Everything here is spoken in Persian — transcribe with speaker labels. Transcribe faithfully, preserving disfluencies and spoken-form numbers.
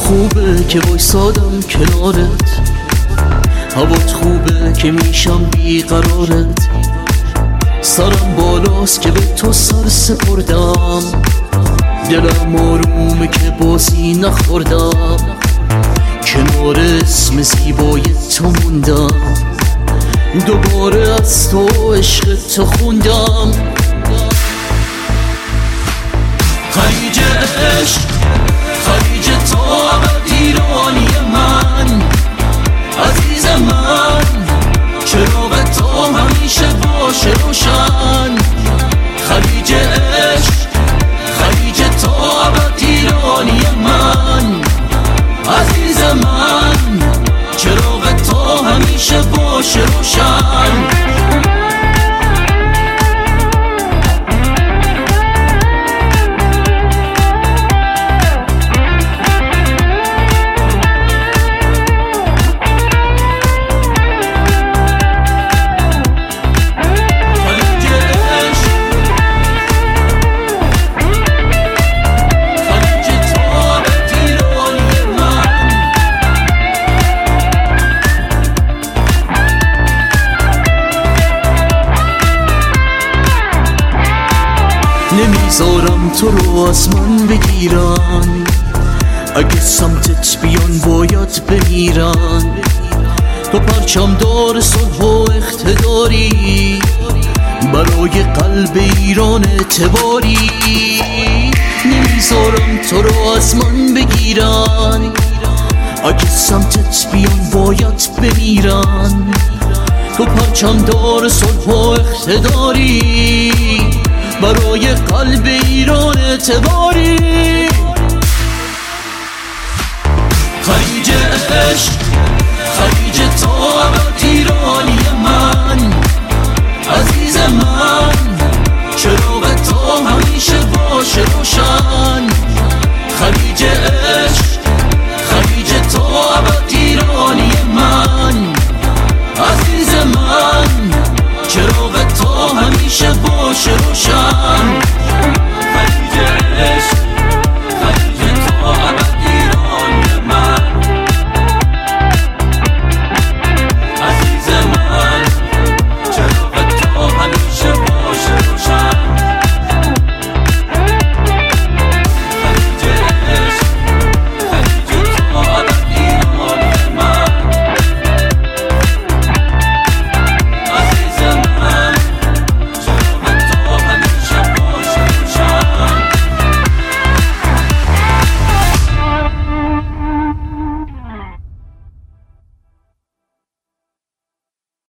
Speaker 1: خوبه که وایسادم کنارت، هوات خوبه که میشم بیقرارت، سرم بالاست که به تو سر سپردم، دلم آرومه که بازی نخوردم، کنار اسم زیبای تو موندم، دوباره از تو عشق تو خوندم. خلیج عشق، خلیج تو ابد ایرانی من، عزیز من، چراغ تو همیشه باشه روشن. خلیج عشق، خلیج تو ابد ایرانی من، عزیز من، چراغ تو همیشه باشه روشن. نمیذارم تو رو از من بگیرن، اگه سمتت بیان باید بمیرن. تو پرچم دار صلح و اقتداری، برای قلب ایران اعتباری. نمیذارم تو رو از من بگیرن، اگه سمتت بیان باید بمیرن. تو پرچم دار صلح و اقتداری، برای قلب ایران اعتباری. خلیج عشق، خلیج تو ابد ایرانی من، عزیز من، چراغ تو